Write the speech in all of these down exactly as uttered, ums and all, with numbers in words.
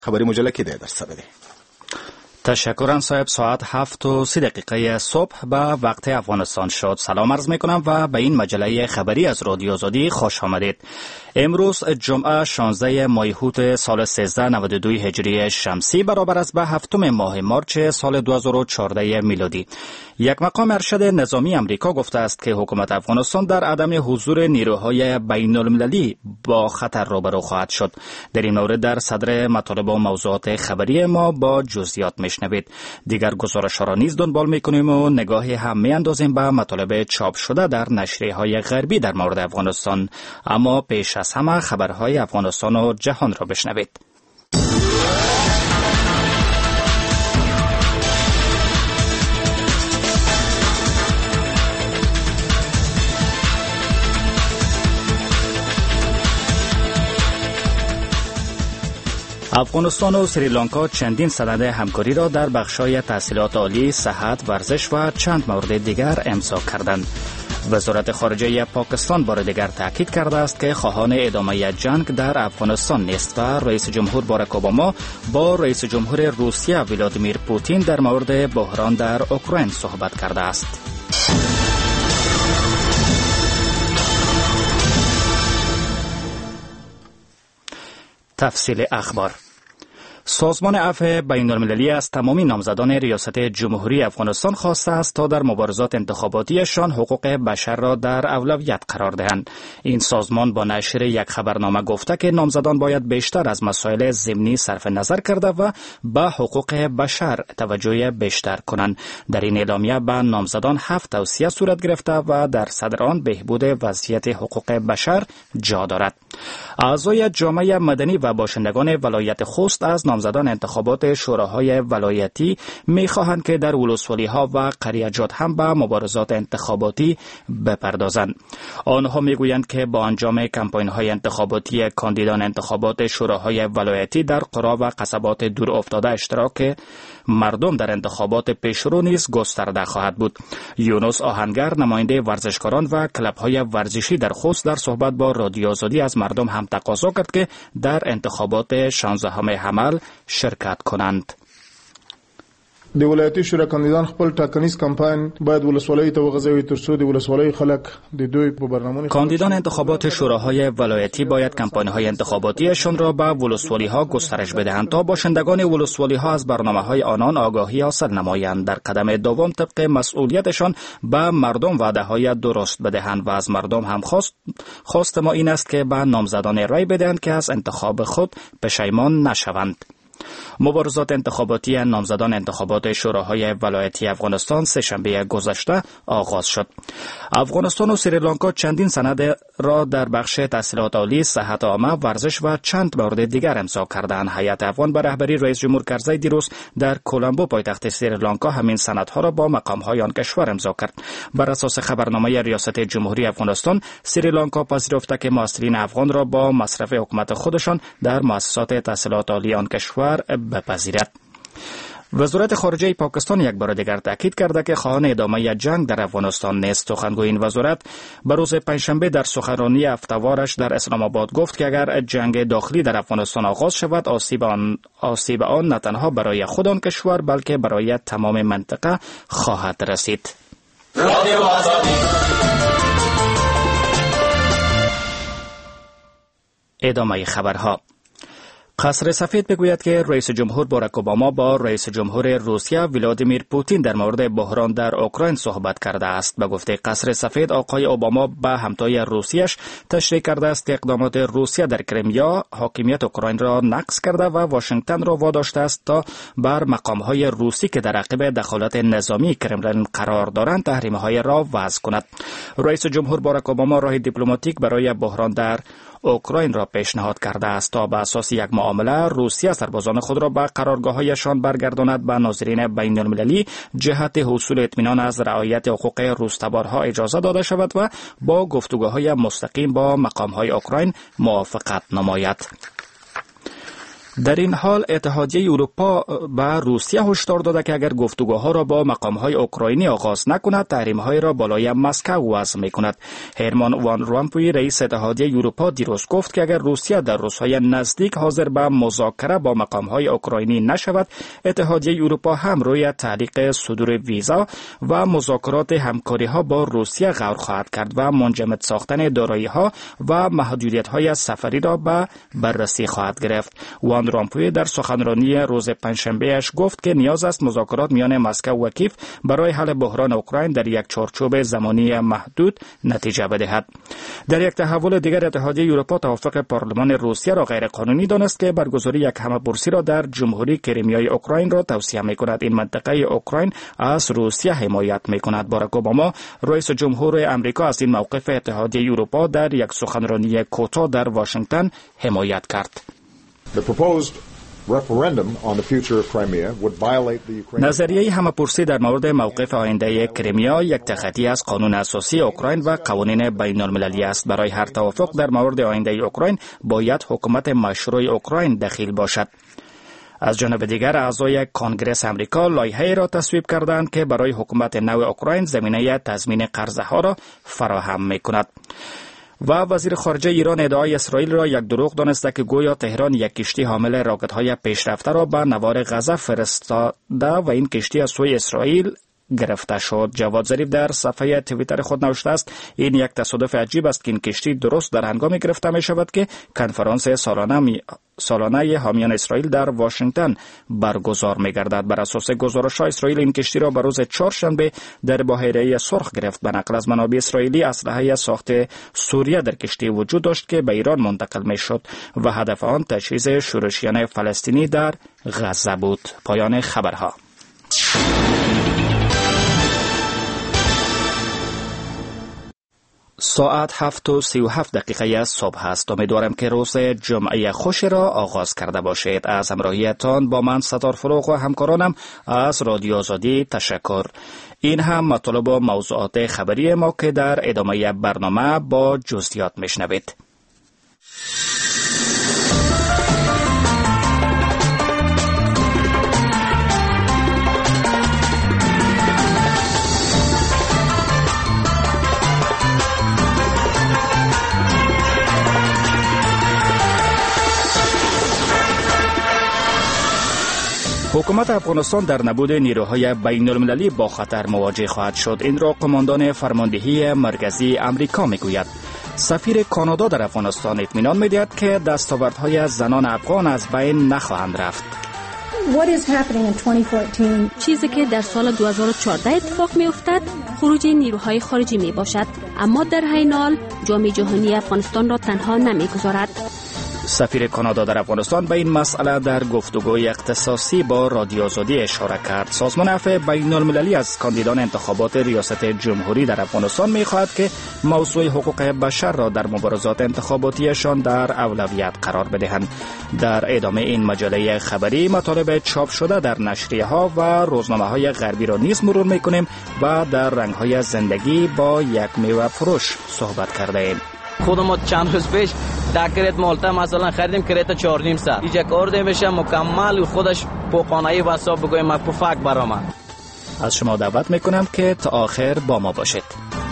خبری مجله کې در سره. تشکرم صاحب. ساعت هفت و سی دقیقه صبح به وقت افغانستان شد. سلام عرض می کنم و به این مجله خبری از رادیو آزادی خوش آمدید. امروز جمعه شانزده ماه هوت سال سیزده نود و دو هجری شمسی برابر است به هفتم ماه مارچ سال دو هزار و چهارده میلادی. یک مقام ارشد نظامی امریکا گفته است که حکومت افغانستان در عدم حضور نیروهای بین المللی با خطر روبرو خواهد شد. در این مورد در صدر مطالب و موضوعات خبری ما با جزئیات میشنوید. دیگر گزارش‌ها را نیز دنبال می‌کنیم و نگاهی هم می‌اندازیم به مطالب چاپ شده در نشریه‌های غربی در مورد افغانستان. اما پیش از همه خبرهای افغانستان و جهان را بشنوید. افغانستان و سریلانکا چندین سند همکاری را در بخش‌های تحصیلات عالی، صحت، ورزش و چند مورد دیگر امضا کردند. وزارت خارجه پاکستان بار دیگر تاکید کرده است که خواهان ادامه جنگ در افغانستان نیست و رئیس جمهور باراک اوباما با رئیس جمهور روسیه ولادیمیر پوتین در مورد بحران در اوکراین صحبت کرده است. تفصیل اخبار. سازمان عفو بین المللی از تمامی نامزدان ریاست جمهوری افغانستان خواسته است تا در مبارزات انتخاباتیشان حقوق بشر را در اولویت قرار دهند. این سازمان با نشر یک خبرنامه گفته که نامزدان باید بیشتر از مسائل ضمنی صرف نظر کرده و به حقوق بشر توجه بیشتر کنند. در این اعلامیه به نامزدان هفت توصیه صورت گرفته و در صدر آن بهبود وضعیت حقوق بشر جا دارد. اعضای جامعه مدنی و باشندگان ولایت خوست از نامزدان انتخابات شوراهای ولایتی می‌خواهند که در ولسوالی‌ها و قریه‌جات هم به مبارزات انتخاباتی بپردازند. آنها می‌گویند که با انجام کمپاین‌های انتخاباتی کاندیدان انتخابات شوراهای ولایتی در قرا و قصبات دور افتاده اشتراک مردم در انتخابات پیشرو نیز گسترده خواهد بود. یونس آهنگر نماینده ورزشکاران و کلب‌های ورزشی در خوست در صحبت با رادیو آزادی از مردم هم تقاضا کرد که در انتخابات شانزدهم حمل شرکت کنند. د ولایتي شورا کاندیدان خپل ټاکنیز کمپاین باید ولسوالۍ ته وغځوي ترڅو د ولسوالۍ خلک د دوی په برنامه‌ونو. کاندیدان انتخابات شوراهای ولایتی باید کمپاین‌های انتخاباتیشان را به ولسوالی‌ها گسترش بدهند تا باشندگان ولسوالی‌ها از برنامه‌های آنان آگاهی حاصل نمایند. در قدم دوم طبق مسئولیتشان به مردم وعده‌های درست بدهند و از مردم هم خواست خواست ما این است که به نامزدان رای بدهند که از انتخاب خود پشیمان نشوند. مبارزات انتخاباتی نامزدان انتخابات شوراهای ولایتی افغانستان سه شنبه گذشته آغاز شد. افغانستان و سریلانکا چندین سند را در بخش تحصیلات عالی، صحت عامه، ورزش و چند مورد دیگر امضا کردند. هیئت افغان به رهبری رئیس جمهور کرزی دیروز در کولمبو پایتخت سریلانکا همین سندها را با مقام‌های آن کشور امضا کرد. بر اساس خبرنامه ریاست جمهوری افغانستان، سریلانکا پذیرفته که محصلین افغان را با مصرف حکومت خودشان در مؤسسات تحصیلات عالی آن کشور بپذیرد. وزارت خارجه پاکستان یک بار دیگر تاکید کرده که خواهان ادامه جنگ در افغانستان نیست. سخنگوی این وزارت به روز پنجشنبه در سخنرانی هفته‌وارش در اسلام آباد گفت که اگر جنگ داخلی در افغانستان آغاز شود، آسیب آن آسیب آن نه تنها برای خود آن کشور بلکه برای تمام منطقه خواهد رسید. ادامه خبرها. قصر سفید بگوید که رئیس جمهور باراک اوباما با رئیس جمهور روسیه ولادیمیر پوتین در مورد بحران در اوکراین صحبت کرده است. به گفته قصر سفید، آقای اوباما به همتای روسیش تشریح کرده است که اقدامات روسیه در کریمیا حاکمیت اوکراین را نقض کرده و واشنگتن را واداشته است تا بر مقام‌های روسی که در عقب دخالت نظامی کرملین قرار دارند تحریم‌های را وضع کند. رئیس جمهور باراک اوباما راه دیپلماتیک برای بحران در اوکراین را پیشنهاد کرده است تا به اساس یک معامله روسیه سربازان خود را به قرارگاه‌هایشان برگرداند. به ناظرین بین المللی جهت حصول اطمینان از رعایت حقوق روس‌تبارها اجازه داده شود و با گفتگوهای مستقیم با مقام‌های اوکراین موافقت نماید. در این حال اتحادیه اروپا به روسیه هشدار داده که اگر گفتگوها را با مقامهای اوکراینی آغاز نکند تحریم‌های را بالای مسکو وضع می‌کند. هرمان وان رامپوی رئیس اتحادیه اروپا دیروز گفت که اگر روسیه در روزهای نزدیک حاضر به مذاکره با مقامهای اوکراینی نشود اتحادیه اروپا هم روی تعلیق صدور ویزا و مذاکرات همکاری‌ها با روسیه غور خواهد کرد و منجمد ساختن دارایی‌ها و محدودیت‌های سفری را به بررسی خواهد گرفت. وان رامپوی در سخنرانی روز پنجشنبه اش گفت که نیاز است مذاکرات میان مسکو و کیف برای حل بحران اوکراین در یک چارچوب زمانی محدود نتیجه بدهد. در یک تحول دیگر اتحادیه اروپا توافق پارلمان روسیه را غیر قانونی دانست که برگزاری یک همه‌پرسی را در جمهوری کریمیای اوکراین را توصیه می‌کند. این منطقه اوکراین از روسیه حمایت می‌کند. باراک اوباما رئیس جمهور آمریکا از این موقف اتحادیه اروپا در یک سخنرانی کوتاه در واشنگتن حمایت کرد. نظریه همه‌پرسی در مورد موقف آینده کریمیا یک تخطی از قانون اساسی اوکراین و قوانین بین المللی است. برای هر توافق در مورد آینده اوکراین باید حکومت مشروع اوکراین دخیل باشد. از جانب دیگر اعضای کنگره آمریکا لایحه‌ای را تصویب کردند که برای حکومت نو اوکراین زمینه تضمین قرضه‌ها را فراهم می‌کند. و وزیر خارجه ایران ادعای اسرائیل را یک دروغ دانسته که گویا تهران یک کشتی حامل راکت‌های پیشرفته را به نوار غزه فرستاده و این کشتی از سوی اسرائیل گرفته شد. جواد ظریف در صفحه توییتر خود نوشته است این یک تصادف عجیب است که این کشتی درست در هنگامی گرفته می شود که کنفرانس سالانه می... سالانه حامیان اسرائیل در واشنگتن برگزار می گردد. بر اساس گزارش‌های اسرائیل این کشتی را به روز چهارشنبه در بحیره سرخ گرفت. به نقل از منابع اسرائیلی اسلحه ساخت سوریه در کشتی وجود داشت که به ایران منتقل می شد و هدف آن تجهیز شورشیان فلسطینی در غزه بود. پایان خبرها. ساعت هفت و سی و هفت دقیقه از صبح است. امیدوارم که روز جمعه خوش را آغاز کرده باشید. از همراهیتان با من ستار فروغ و همکارانم از رادیو آزادی تشکر. این هم مطالب و موضوعات خبری ما که در ادامه برنامه با جزئیات میشنوید. حکومت افغانستان در نبود نیروهای بین المللی با خطر مواجه خواهد شد. این را قماندان فرماندهی مرکزی آمریکا میگوید. سفیر کانادا در افغانستان اطمینان میدهد که دستاوردهای زنان افغان از بین نخواهند رفت. چیزی که در سال دو هزار و چهارده اتفاق می افتد خروج نیروهای خارجی می باشد، اما در این حال جامعه جهانی افغانستان را تنها نمی گذارد. سفیر کانادا در افغانستان به این مسئله در گفتگوی اختصاصی با رادیو آزادی اشاره کرد. سازمان عفو بین المللی از کاندیدان انتخابات ریاست جمهوری در افغانستان می‌خواهد که موضوع حقوق بشر را در مبارزات انتخاباتیشان در اولویت قرار بدهند. در ادامه این مجله خبری مطالب چاپ شده در نشریه‌ها و روزنامه‌های غربی را نیز مرور می‌کنیم و در رنگ‌های زندگی با یک میوه فروش صحبت کرده‌ایم. خودمون چند روز پیش در کرت مالتا مثلا خریدیم کرت چهار نیم ساعت اینجا کار میشه مکمل خودش پوقانایی و حساب بگویم ما پفک برام. از شما دعوت میکنم که تا آخر با ما باشید.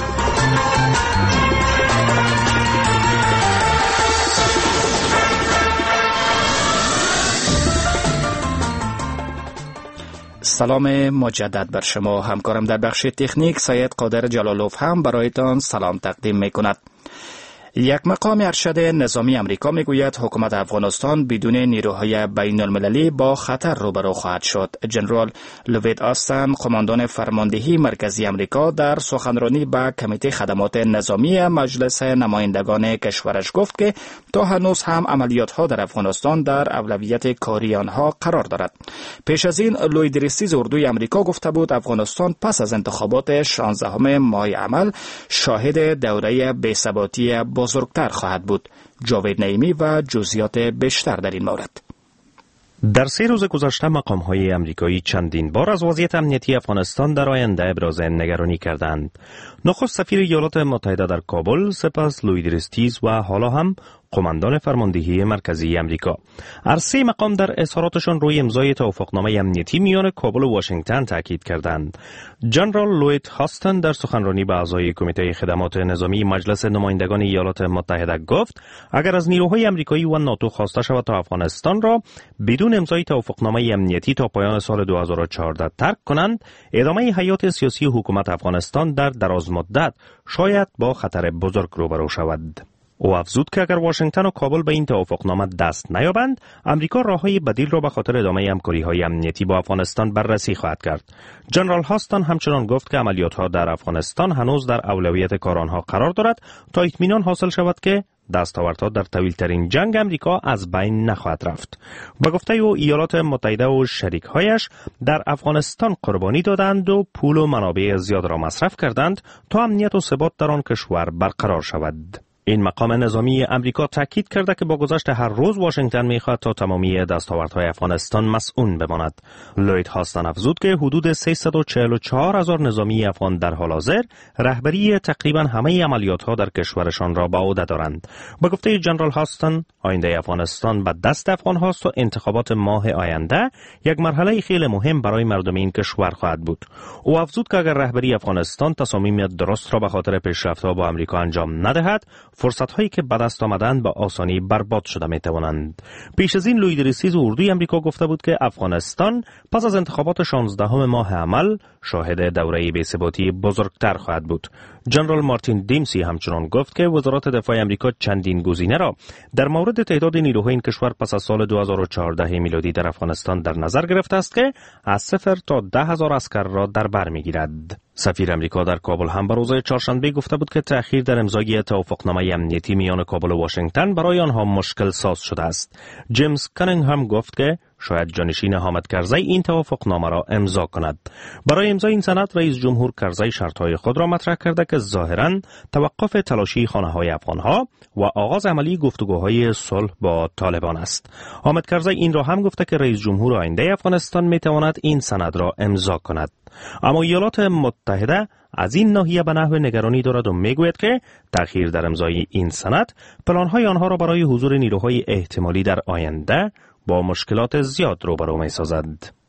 سلام مجدد بر شما. همکارم در بخش تکنیک سید قادر جلالوف هم برایتان سلام تقدیم میکند. یک مقام ارشد نظامی آمریکا میگوید حکومت افغانستان بدون نیروهای بین المللی با خطر روبرو خواهد شد. جنرال لوید آستن، قماندان فرماندهی مرکزی آمریکا، در سخنرانی به کمیته خدمات نظامی مجلس نمایندگان کشورش گفت که تا هنوز هم عملیات‌ها در افغانستان در اولویت کاری آنها قرار دارد. پیش از این لوید ریستیز اردوی آمریکا گفته بود افغانستان پس از انتخابات شانزدهم ماه عمل شاهد دوره بی‌ثباتی بزرگتر خواهد بود. جاوید نعیمی و جزئیات بیشتر در این مورد. در سه روز گذشته مقام‌های آمریکایی چندین بار از وضعیت امنیتی افغانستان در آینده ابراز نگرانی کردند. نخست سفیر ایالات متحده در کابل، سپس لوید ریستیز و حالا هم قماندان فرماندهی مرکزی امریکا. هر سه مقام در اظهاراتشان روی امضای توافقنامه امنیتی میان کابل و واشنگتن تاکید کردند. جنرال لوید هاستن در سخنرانی به اعضای کمیته خدمات نظامی مجلس نمایندگان ایالات متحده گفت اگر از نیروهای امریکایی و ناتو خواسته شود تا افغانستان را بدون امضای توافقنامه امنیتی تا پایان سال دو هزار و چهارده ترک کنند، ادامه حیات سیاسی حکومت افغانستان در دراز مدت شاید با خطر بزرگ روبرو شود. او افزود که اگر واشنگتن و کابل به این توافقنامه دست نیابند، امریکا راههای بدیل را به خاطر ادامه همکاری‌های امنیتی با افغانستان بررسی خواهد کرد. جنرال هاستن همچنان گفت که عملیات‌ها در افغانستان هنوز در اولویت کار آنها قرار دارد تا اطمینان حاصل شود که دستاوردها در طویل‌ترین جنگ امریکا از بین نخواهد رفت. با گفته او ایالات متحده و شریک‌هایش در افغانستان قربانی دادند و پول و منابع زیاد را مصرف کردند تا امنیت و ثبات در آن کشور برقرار شود. این مقام نظامی امریکا تاکید کرده که با گذشت هر روز واشنگتن می‌خواهد تا تمامی دستاوردهای افغانستان مسئول بماند. لوید هاستن افزود که حدود سیصد و چهل و چهار هزار نظامی افغان در حال حاضر رهبری تقریبا همه عملیات‌ها در کشورشان را به عهده دارند. با گفته جنرال هاستن، آینده افغانستان به دست افغان هاست و انتخابات ماه آینده یک مرحله خیلی مهم برای مردم این کشور خواهد بود. او افزود که اگر رهبری افغانستان تصامیم درست را به خاطر پیشرفت‌ها با آمریکا انجام ندهد، فرصت‌هایی که به دست آمدند به آسانی برباد شده می‌توانند. پیش از این لوید ریسیز اردوی آمریکا گفته بود که افغانستان پس از انتخابات شانزدهم ماه عمل شاهد دوره بی‌ثباتی بزرگتر خواهد بود. جنرال مارتین دیمسی همچنان گفت که وزارت دفاع آمریکا چندین گزینه را در مورد تعداد نیروهای این کشور پس از سال دو هزار و چهارده میلادی در افغانستان در نظر گرفته است که از صفر تا ده هزار اسکر را در بر می‌گیرد. سفیر امریکا در کابل هم به روز چهارشنبه گفته بود که تأخیر در امضای توافقنامه امنیتی میان کابل و واشنگتن برای آنها مشکل ساز شده است. جیمز کانینگهم گفت که شاید جانشین حامد کرزی این توافقنامه را امضا کند. برای امضای این سند رئیس جمهور کرزی شرطهای خود را مطرح کرده که ظاهراً توقف تلاشی خانه‌های افغان‌ها و آغاز عملی گفتگوهای صلح با طالبان است. حامد کرزی این را هم گفته که رئیس جمهور آینده افغانستان میتواند این سند را امضا کند. اما ایالات متحده از این ناحیه به نحو نگرانی دارد و میگوید که تأخیر در امضای این سند پلان‌های آنها را برای حضور نیروهای احتمالی در آینده با مشکلات زیاد روبرو می‌سازد.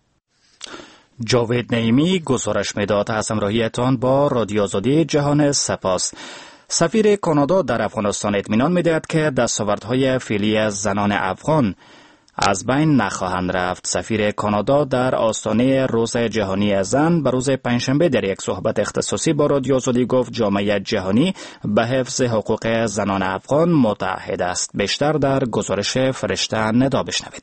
جاوید نعیمی گزارش می‌داد. از همراهیتان با رادیو آزادی جهان سپاس. سفیر کانادا در افغانستان اطمینان می‌دهد که دستاوردهای فعلی زنان افغان از بین نخواهند رفت. سفیر کانادا در آستانه روز جهانی زن به روز پنجشنبه در یک صحبت اختصاصی با رادیو آزادی گفت جامعه جهانی به حفظ حقوق زنان افغان متحد است. بیشتر در گزارش فرشته ندا بشنوید.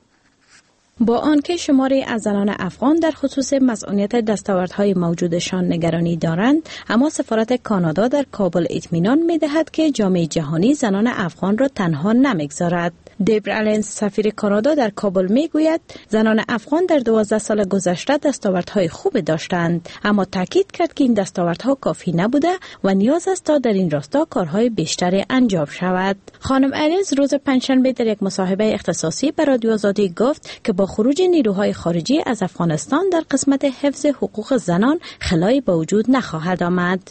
با آنکه شماری از زنان افغان در خصوص مسئولیت دستاوردهای موجودشان نگرانی دارند، اما سفارت کانادا در کابل اطمینان می‌دهد که جامعه جهانی زنان افغان را تنها نمی‌گذارد. دیبرا النز سفیر کانادا در کابل میگوید زنان افغان در دوازده سال گذشته دستاوردهای خوب داشتند، اما تاکید کرد که این دستاوردها کافی نبوده و نیاز است تا در این راستا کارهای بیشتری انجام شود. خانم النز روز پنجشنبه در یک مصاحبه اختصاصی به رادیو آزادی گفت که با خروج نیروهای خارجی از افغانستان در قسمت حفظ حقوق زنان خلایی به وجود نخواهد آمد.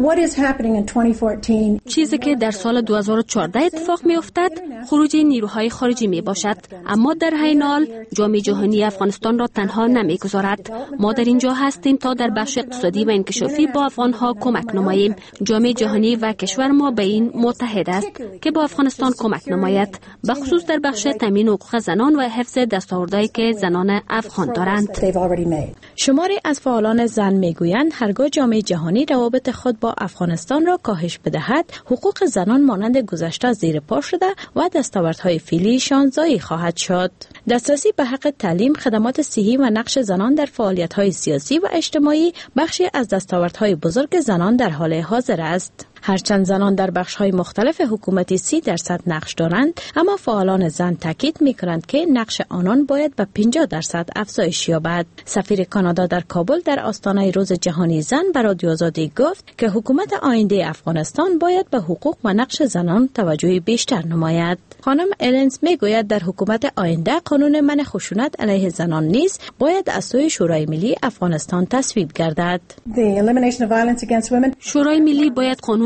چیزی که در سال دو هزار و چهارده اتفاق می افتد خروج نیروهای خارجی می باشد، اما در حین حال جامعه جهانی افغانستان را تنها نمی گذارد. ما در اینجا هستیم تا در بخش اقتصادی و انکشافی با افغانها کمک نماییم. جامعه جهانی و کشور ما به این متحد است که با افغانستان کمک نماید، به خصوص در بخش تامین حقوق زنان و حفظ دستاوردهایی که زنان افغان دارند. شماری از فعالان زن می گویند هرگاه جامعه جهانی روابط خود با افغانستان را کاهش بدهد، حقوق زنان مانند گذشته زیر پا شده و دستاوردهای فعلیشان ضایع خواهد شد. دسترسی به حق تعلیم، خدمات صحی و نقش زنان در فعالیت‌های سیاسی و اجتماعی بخشی از دستاوردهای بزرگ زنان در حال حاضر است. هرچند زنان در بخش‌های مختلف حکومتی سی درصد نقش دارند، اما فعالان زن تاکید می‌کنند که نقش آنان باید به پنجاه درصد افزایش یابد. سفیر کانادا در کابل در آستانه روز جهانی زن به رادیو آزادی گفت که حکومت آینده افغانستان باید به حقوق و نقش زنان توجه بیشتر نماید. خانم النز میگوید در حکومت آینده قانون منع خشونت علیه زنان نیز باید از سوی شورای ملی افغانستان تصویب گردد. شورای ملی باید قانون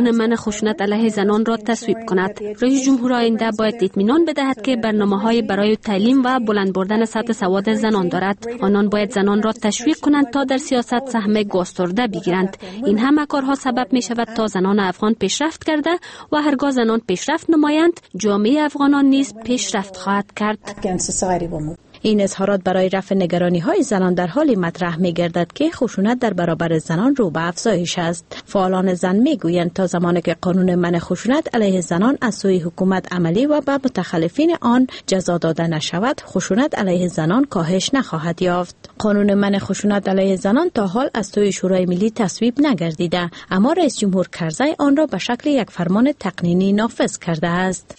قانون منع خشونت علیه زنان را تصویب کند. رئیس جمهور آینده باید اطمینان بدهد که برنامه‌های برای تعلیم و بلند بردن سطح سواد زنان دارد. آنان باید زنان را تشویق کنند تا در سیاست سهم گسترده بگیرند. این همه کارها سبب می شود تا زنان افغان پیشرفت کرده و هرگاه زنان پیشرفت نمایند، جامعه افغانان نیز پیشرفت خواهد کرد. این اظهارات برای رفع نگرانی های زنان در حالی مطرح می گردد که خشونت در برابر زنان رو به افزایش است. فعالان زن می گویند تا زمانی که قانون منع خشونت علیه زنان از سوی حکومت عملی و به متخلفین آن جزا داده نشود، خشونت علیه زنان کاهش نخواهد یافت. قانون منع خشونت علیه زنان تا حال از سوی شورای ملی تصویب نگردیده، اما رئیس جمهور کرزی آن را به شکل یک فرمان تقنینی نافذ کرده است.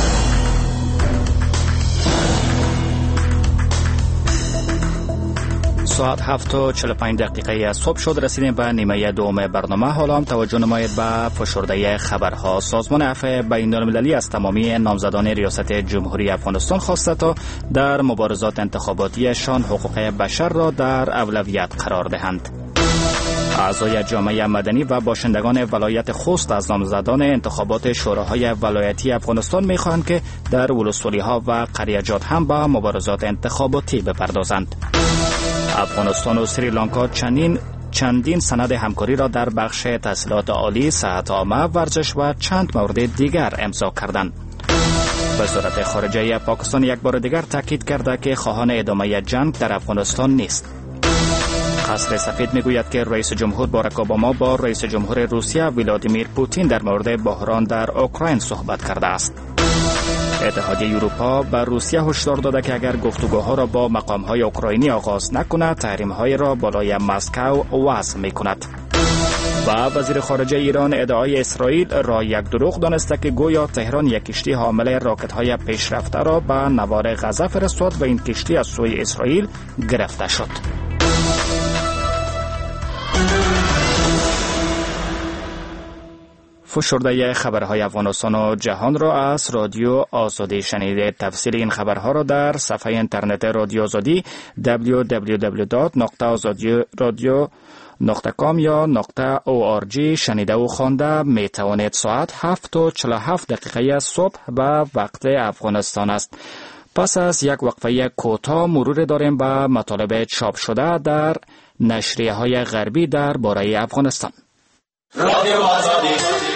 ساعت هفت و چهل و پنج دقیقه صبح شد. رسیدیم به نیمه دوم برنامه. حالا هم توجه نمایید به فشرده خبرها. سازمان عفو بین المللی از تمامی نامزدان ریاست جمهوری افغانستان خواسته تا در مبارزات انتخاباتیشان حقوق بشر را در اولویت قرار دهند. اعضای جامعه مدنی و باشندگان ولایت خوست از نامزدان انتخابات شوراهای ولایتی افغانستان می‌خواهند که در ولسوالی‌ها و قریه‌جات هم به مبارزات انتخاباتی بپردازند. افغانستان و سریلانکا چندین چندین سند همکاری را در بخش تحصیلات عالی، صحت عامه، ورزش و چند مورد دیگر امضا کردند. وزارت خارجه پاکستان یک بار دیگر تاکید کرده که خواهان ادامه جنگ در افغانستان نیست. قصر سفید میگوید که رئیس جمهور باراک اوباما با رئیس جمهور روسیه ولادیمیر پوتین در مورد بحران در اوکراین صحبت کرده است. اتحادیه اروپا به روسیه هشدار داده که اگر گفتگوها را با مقام‌های اوکراینی آغاز نکند، تحریم‌های را بالای مسکو وضع می‌کند. و وزیر خارجه ایران ادعای اسرائیل را یک دروغ دانسته که گویا تهران یک کشتی حامل راکت‌های پیشرفته را به نوار غزه فرستاد و این کشتی از سوی اسرائیل گرفته شد. فشرده خبرهای افغانستان و جهان را از رادیو آزادی شنیده. تفصیل این خبرها را در صفحه اینترنت رادیو آزادی دبلیو دبلیو دبلیو دات نقطه آزادی رادیو نقطه کام یا نقطه او آر جی شنیده و خوانده می توانید. ساعت هفت و چهل و هفت دقیقه صبح به وقت افغانستان است. پس از یک وقفه کوتاه مرور داریم به مطالب چاپ شده در نشریه های غربی در باره افغانستان. رادیو آزادی.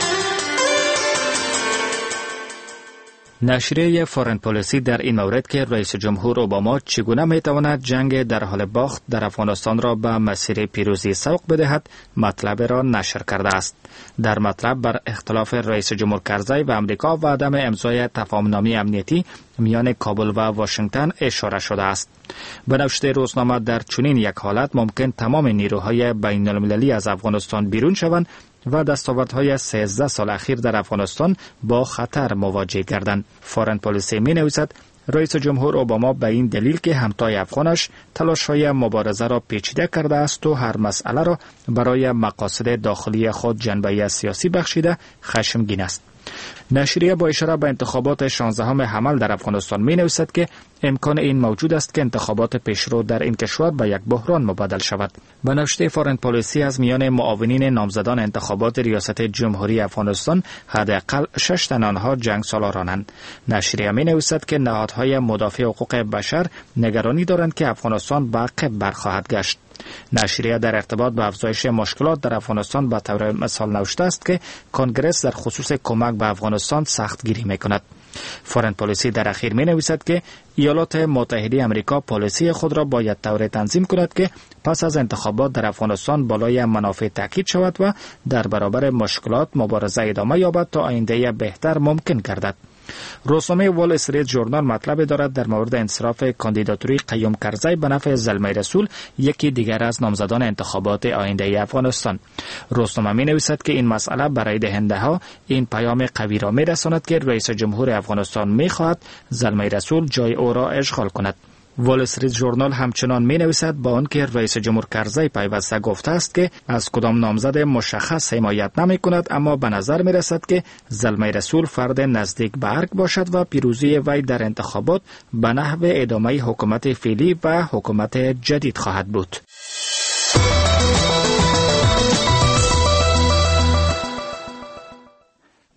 نشریه فارن پالیسی در این مورد که رئیس جمهور اوباما چگونه میتواند جنگ در حال باخت در افغانستان را به مسیر پیروزی سوق بدهد مطلب را نشر کرده است. در مطلب بر اختلاف رئیس جمهور کرزی و امریکا و عدم امضای تفاهم‌نامه امنیتی میان کابل و واشنگتن اشاره شده است. به نوشته روزنامه در چنین یک حالت ممکن تمام نیروهای بین المللی از افغانستان بیرون شوند و دستاوردهای سیزده سال اخیر در افغانستان با خطر مواجه گردند. فارن پالیسی می نویسد رئیس جمهور اوباما به این دلیل که همتای افغانش تلاش‌های مبارزه را پیچیده کرده است و هر مسئله را برای مقاصد داخلی خود جنبه سیاسی بخشیده خشمگین است. نشریه با اشاره به انتخابات شانزدهم حمل در افغانستان می نویسد که امکان این موجود است که انتخابات پیشرو در این کشور به یک بحران مبادل شود. به نوشته فارن پالیسی از میان معاونین نامزدان انتخابات ریاست جمهوری افغانستان حداقل شش تن آنها جنگ سالارانند. نشریه می نویسد که نهادهای مدافع حقوق بشر نگرانی دارند که افغانستان به عقب برخواهد گشت. نشریه در ارتباط با افزایش مشکلات در افغانستان به طور مثال نوشته است که کنگره در خصوص کمک به افغانستان سختگیری می‌کند. فارن پالیسی در اخیر می نویسد که ایالات متحده آمریکا پالیسی خود را باید طوری تنظیم کند که پس از انتخابات در افغانستان بالای منافع تاکید شود و در برابر مشکلات مبارزه ادامه یابد تا آینده بهتر ممکن گردد. روزنامه وال استریت ژورنال مطلب دارد در مورد انصراف کاندیداتوری قیوم کرزی به نفع زلمه رسول، یکی دیگر از نامزدان انتخابات آینده افغانستان. روزنامه می نویسد که این مسئله برای دهنده ها این پیام قوی را می رساند که رئیس جمهور افغانستان می خواهد زلمه رسول جای او را اشغال کند. وال استریت ژورنال همچنان می نویسد با آنکه رئیس جمهور کرزی پیوسته گفته است که از کدام نامزد مشخص حمایت نمی کند، اما به نظر می رسد که زلمه رسول فرد نزدیک به ارگ باشد و پیروزی وی در انتخابات به نحو ادامه حکومت فعلی و حکومت جدید خواهد بود.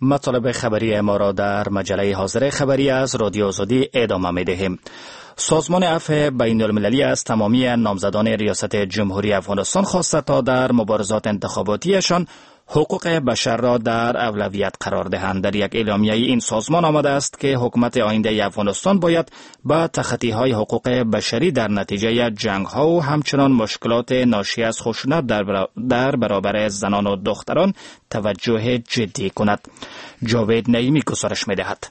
مطالب خبری ما را در مجله حاضر خبری از رادیو آزادی ادامه می دهیم. سازمان عفو بین المللی از تمامی نامزدان ریاست جمهوری افغانستان خواسته تا در مبارزات انتخاباتیشان حقوق بشر را در اولویت قرار دهند. در یک اعلامیه این سازمان آمده است که حکومت آینده افغانستان باید با تخطی های حقوق بشری در نتیجه جنگ ها و همچنان مشکلات ناشی از خشونت در, در برابر زنان و دختران توجه جدی کند. جاوید نعیمی گزارش می دهد.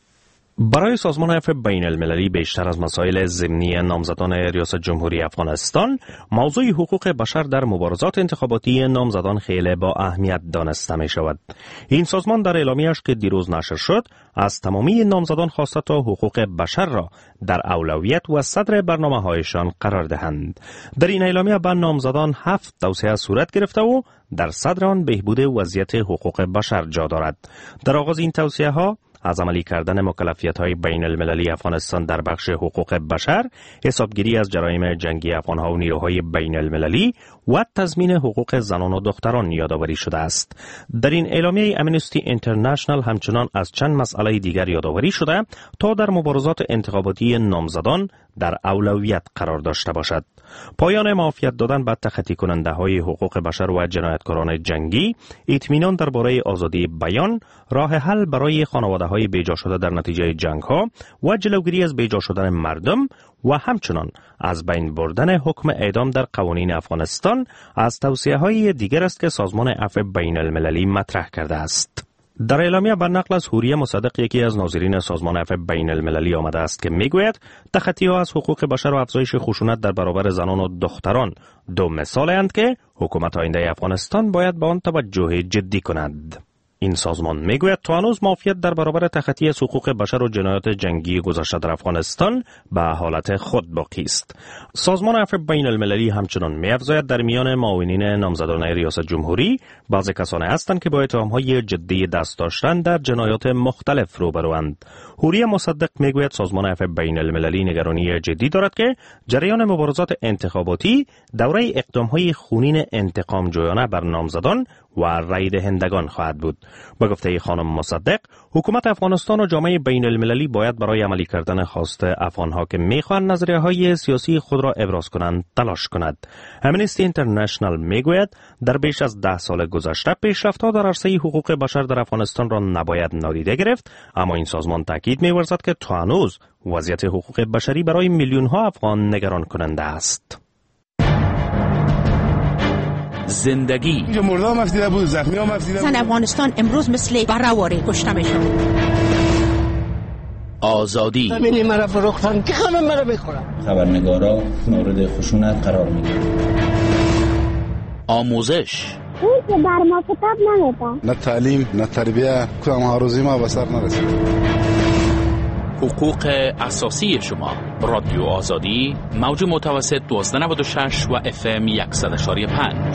برای سازمان عفو بین المللی بیشتر از مسائل ضمنی نامزدان ریاست جمهوری افغانستان، موضوع حقوق بشر در مبارزات انتخاباتی نامزدان خیلی با اهمیت دانسته می شود. این سازمان در اعلامیه‌اش که دیروز نشر شد، از تمامی نامزدان خواسته تا حقوق بشر را در اولویت و صدر برنامه‌هایشان قرار دهند. در این اعلامیه به نامزدان هفت توصیه صورت گرفته و در صدر آن بهبود وضعیت حقوق بشر جا دارد. در آغاز این توصیه ها از عملی کردن مکلفیت‌های بین المللی افغانستان در بخش حقوق بشر، حسابگیری از جرایم جنگی افغان‌ها و نیروهای بین المللی و تضمین حقوق زنان و دختران یادآوری شده است. در این اعلامیه امنستی اینترنشنال همچنان از چند مسئله دیگر یادآوری شده تا در مبارزات انتخاباتی نامزدان در اولویت قرار داشته باشد. پایان معافیت دادن به تخطی کننده های حقوق بشر و جنایتکاران جنگی، اطمینان درباره آزادی بیان، راه حل برای خانواده های بیجا شده در نتیجه جنگ ها و جلوگیری از بیجا شدن مردم و همچنان از بین بردن حکم اعدام در قوانین افغانستان از توصیه های دیگر است که سازمان عفو بین المللی مطرح کرده است. در اعلامیه بر نقل از حوریه مصدق، یکی از ناظرین سازمان عفو بین المللی آمده است که میگوید تخطی ها از حقوق بشر و افزایش خشونت در برابر زنان و دختران دو مثال اند که حکومت آینده افغانستان باید به آن توجه جدی کند. این سازمان میگوید تا هنوز معافیت در برابر تخطی از حقوق بشر و جنایات جنگی گذشته در افغانستان به حالت خود باقی است. سازمان عفو بین المللی همچنان می‌افزاید در میان معاونین نامزدان ریاست جمهوری بعضی کسانی هستند که با اتهام‌های جدی دست داشتن در جنایات مختلف روبروند. حوریه مصدق میگوید سازمان عفو بین المللی نگرانی جدی دارد که جریان مبارزات انتخاباتی دوره اقدام‌های خونین انتقام جویانه بر نامزدان و رای دهندگان خواهد بود. با گفته خانم مصدق، حکومت افغانستان و جامعه بین المللی باید برای عملی کردن خواست افغانها که میخواهند نظریه‌های سیاسی خود را ابراز کنند تلاش کند. امنستی اینترنشنال میگوید در بیش از ده سال گذشته پیشرفت‌ها در عرصه حقوق بشر در افغانستان را نباید نادیده گرفت، اما این سازمان تاکید می‌ورزد که تا هنوز وضعیت حقوق بشری برای میلیون‌ها افغان نگران کننده است. زندگی مردم افزیده بود، زخمی هم افزیده بود. زن افغانستان امروز مثل بره‌واره کشته میشد. آزادی همین مرا فروختن که خانم مرا بخورم. خبرنگارا مورد خشونت قرار میگیرن. آموزش اون که بر ما کتاب نمیده. نه تعلیم نه تربیه، کدام هاروزی ما بسر نرسید. حقوق اساسی شما. رادیو آزادی، موج متوسط دویست و نود و شش و اف ام صد و یک و پنج.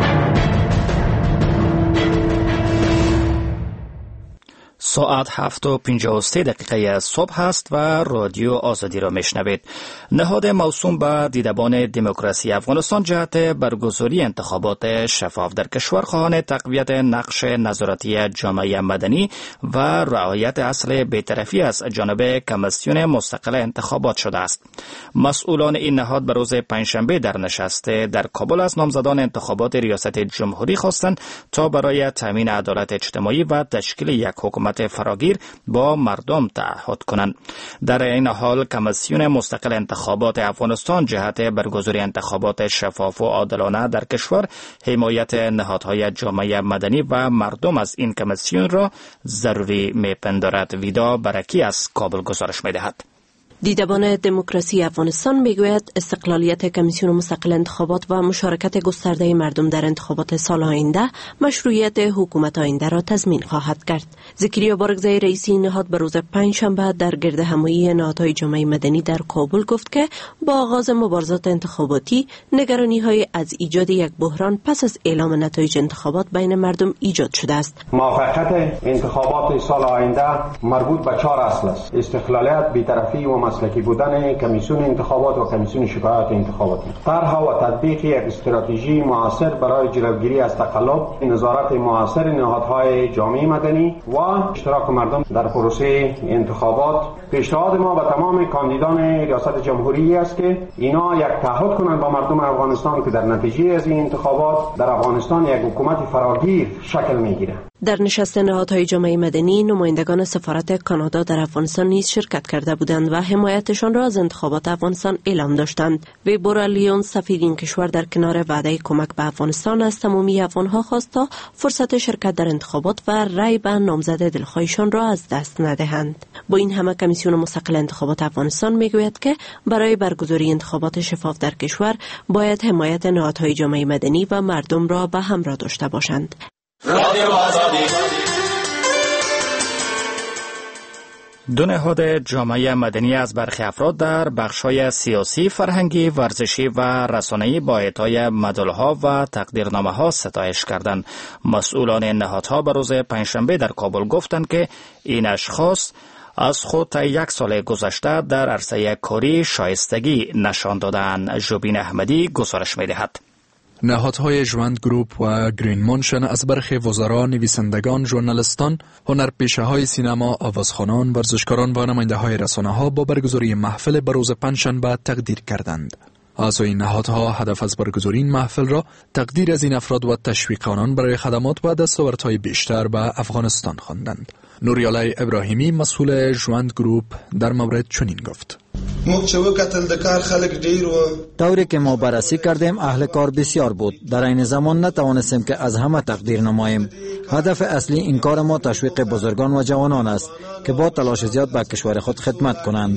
ساعت هفت و پنجاه و سه دقیقه از صبح است و رادیو آزادی را میشنوید. نهاد موسوم به دیدبان دموکراسی افغانستان جهت برگزاری انتخابات شفاف در کشور خواهان تقویت نقش نظارتی جامعه مدنی و رعایت اصل بی‌طرفی از جانب کمیسیون مستقل انتخابات شده است. مسئولان این نهاد به روز پنجشنبه در نشست در کابل از نامزدان انتخابات ریاست جمهوری خواستند تا برای تامین عدالت اجتماعی و تشکیل یک حکومت فراگیر با مردم تعهد کنند. در این حال کمیسیون مستقل انتخابات افغانستان جهت برگزاری انتخابات شفاف و عادلانه در کشور حمایت نهادهای جامعه مدنی و مردم از این کمیسیون را ضروری می‌پندارد. ویدا برکی از کابل گزارش می‌دهد. دیدبان دموکراسی افغانستان میگوید استقلالیت کمیسیون مستقل انتخابات و مشارکت گسترده مردم در انتخابات سال آینده مشروعیت حکومت آینده را تضمین خواهد کرد. زکریا بارگزای رئیس این نهاد به روز پنجشنبه در گرد همایی نهادهای جامعه مدنی در کابل گفت که با آغاز مبارزات انتخاباتی نگرانی‌های از ایجاد یک بحران پس از اعلام نتایج انتخابات بین مردم ایجاد شده است. موفقیت انتخابات سال آینده مربوط به چهار اصل است: استقلالیت، بی‌طرفی و مسلکی بودن کمیسیون انتخابات و کمیسیون شکایات انتخاباتی. طرح و تطبیق یک استراتژی معاصر برای جلوگیری از تقلب، نظارت معاصر نهادهای جامعه مدنی و اشتراک مردم در پروسه انتخابات. پیشنهاد ما به تمام کاندیدان ریاست جمهوری است که اینا یک تعهد کنند با مردم افغانستان که در نتیجه از این انتخابات در افغانستان یک حکومت فراگیر شکل میگیره. در نشست نهادهای جامعه مدنی نمایندگان سفارت کانادا در افغانستان نیز شرکت کرده بودند و حمایتشان را از انتخابات افغانستان اعلام داشتند. ویبورا لیون سفیر این کشور در کنار وعده کمک به افغانستان از تمامی افغانها خواست تا فرصت شرکت در انتخابات و رأی به نامزد دلخواهشان را از دست ندهند. با این همه کمیسیون مستقل انتخابات افغانستان میگوید که برای برگزاری انتخابات شفاف در کشور باید حمایت نهادهای جامعه مدنی و مردم را به همراه داشته باشند. دو نهاد جامعه مدنی از برخی افراد در بخش‌های سیاسی، فرهنگی، ورزشی و رسانه‌ای با اعطای مدال‌ها و تقدیرنامه‌ها ستایش کردند. مسئولان نهادها به روز پنجشنبه در کابل گفتند که این اشخاص از خود تا یک سال گذشته در عرصه کاری شایستگی نشان دادند. جوبین احمدی گزارش می‌دهد. نهادهای ژوند گروپ و گرین مونشن از برخی وزرا، نویسندگان، ژورنالیستان، هنرپیشه‌های سینما، آوازخوانان، ورزشکاران و نماینده‌های رسانه‌ها با برگزاری محفل به روز پنجشنبه تقدیر کردند. اعضای نهادها هدف از برگزاری این محفل را تقدیر از این افراد و تشویق آنان برای خدمات و دستاوردهای بیشتر به افغانستان خواندند. نوریالای ابراهیمی مسئول ژوند گروپ در مورد چنین گفت: طوری که ما بررسی کردیم اهل کار بسیار بود. در این زمان نتوانستیم که از همه تقدیر نماییم. هدف اصلی این کار ما تشویق بزرگان و جوانان است که با تلاش زیاد به کشور خود خدمت کنند.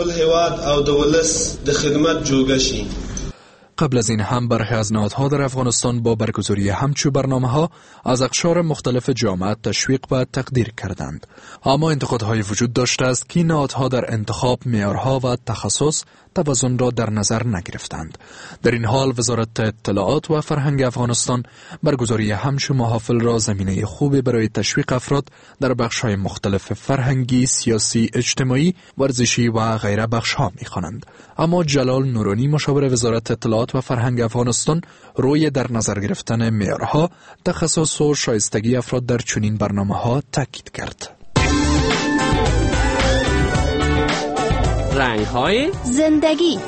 قبل از این هم برخی از نهادها در افغانستان با برگزاری همچو برنامه‌ها از اقشار مختلف جامعه تشویق و تقدیر کردند. اما انتقادهای وجود داشته است که نهادها در انتخاب معیارها و تخصص توازن را در نظر نگرفتند. در این حال وزارت اطلاعات و فرهنگ افغانستان برگزاری همچو محافل را زمینه خوبی برای تشویق افراد در بخش‌های مختلف فرهنگی، سیاسی، اجتماعی، ورزشی و غیره بخش‌ها می‌خوانند. اما جلال نورانی مشاور وزارت اطلاعات و فرهنگ افغانستان روی در نظر گرفتن معیارها، تخصص و شایستگی افراد در چنین برنامه‌ها تاکید کرد. رنگ‌های زندگی.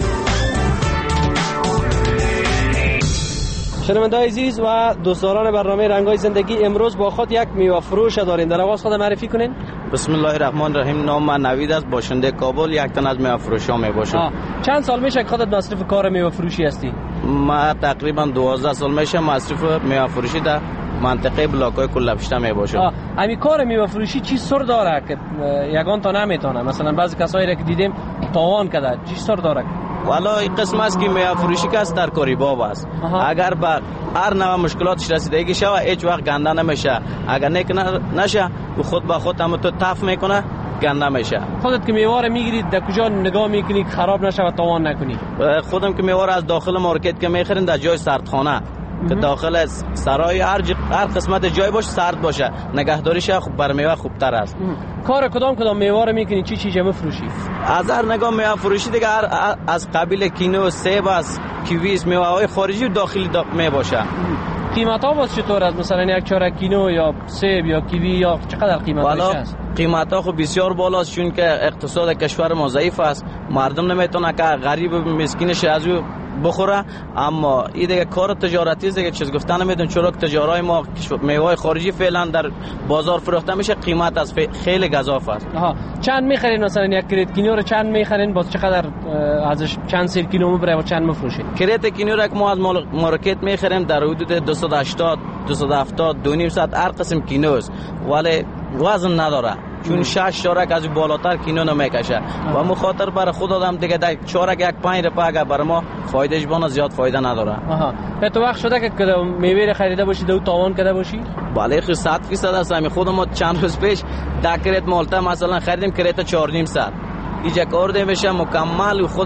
شنونده‌های عزیز و دوستداران برنامه رنگ‌های زندگی، امروز با خود یک میوه فروش داریم. در آغاز خود معرفی کنین. بسم الله الرحمن الرحیم. نام من نوید است، باشنده کابل، یک تن از میوه فروشا میباشم. چند سال میشه که خودت مصرف کار میوه فروشی هستی؟ ما تقریبا دوازده سال میشه مصرف میوه فروشی در منطقه بلاک‌های کلبشته میباشم. همین کار میوه فروشی چی سر داره که یگان تا نمیتونه؟ مثلا بعضی کسایی را که دیدیم تاوان کرده، چی سر داره؟ والا این قسم است که میوه فروشی که از ترکاری باب است. اگر به هر نوع مشکلاتش رسیدگی شود هیچ وقت گنده نمیشه. اگر نیک نشه خود به خود هم تو تف میکنه، گنده میشه. خودت که میوه رو میگیرید در کجا نگاه میکنی که خراب نشه و تاوان نکنی؟ خودم که میوه رو از داخل مارکت که میخریم در جای سردخانه که داخل سرای هر, ج... هر قسمت جای باشه سرد باشه، نگهداریش خوب بر میوه خوبتر است. کار کدام کدام میوه رو میکنی؟ چی چیزا میفروشی؟ از هر نگاه میوه فروشی دیگه هر از قبیل کینو، سیب است، کیوی است، میوه های خارجی و داخلی دا... می باشه. قیمت ها باز چطور است؟ مثلا یک چارک کینو یا سیب یا کیوی یا چقدر قیمتش است؟ قیمت ها خب بسیار بالاست، چون که اقتصاد کشور ما ضعیف است. مردم نمیتونه که غریب مسکینش از او بخوره. اما این دیگه کار تجارتی است دیگه، چیز گفتن نمیدون. چرا که تجارای ما میوه خارجی فعلا در بازار فروخته میشه، قیمت از خیلی گزاف است. آها، چند میخرین؟ مثلا یک کریت کینو رو چند میخرین؟ باز چقدر ازش چند سیر کینو میبره و چند میفروشین؟ کریت کینو رو که ما از مارکت میخریم در حدود دویست و هشتاد دویست و هفتاد دو نیم صد هر قسم کینو است، ولی وزن نداره، چون شش چارک از بالاتر کینو نمیکشه و مخاطر برای خود آدم دیگه در چارک یک پنج روپیه اگر برای ما فایدهش بانه زیاد فایده نداره. آها، به تو وقت شده که میوه خریده باشی دو تاوان کرده باشی؟ بله خیلی صد فیصد است. همین خود ما چند روز پیش ده کریت مالتا مثلا خریدیم، کریت چهار نیم صد اینجا کار میشه مکمل و خودش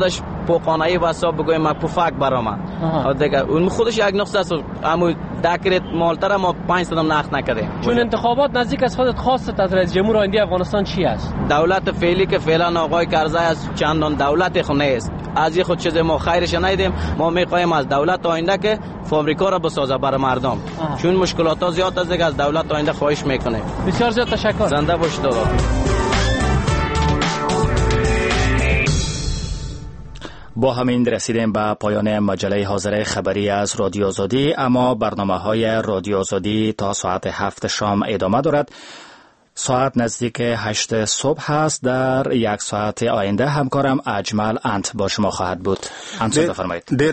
پوقانایی و حساب بگویم ما پفک برام دیگه اون خودش یک نقطه است اما دکرت مالتر ما پنج صدم نقد نکردیم. چون انتخابات نزدیک از خودت خواست از رئیس جمهور آینده افغانستان چی است؟ دولت فعلی که فعلا آقای کرزی است چندان دولت خونه است. از این خود چیز ما خیرش ندیدیم. ما میخوایم از دولت آینده که فابریکا را بسازه برای مردم. آه. چون مشکلات ها زیاد است دیگه از دولت آینده خواهش میکنه. بسیار زیاد تشکر. زنده باشید آقا. با همین رسیدیم به پایان مجله حاضره خبری از رادیو آزادی، اما برنامه های رادیو آزادی تا ساعت هفت شام ادامه دارد. ساعت نزدیک هشت صبح هست. در یک ساعت آینده همکارم اجمل انت با شما خواهد بود. انت بفرمایید.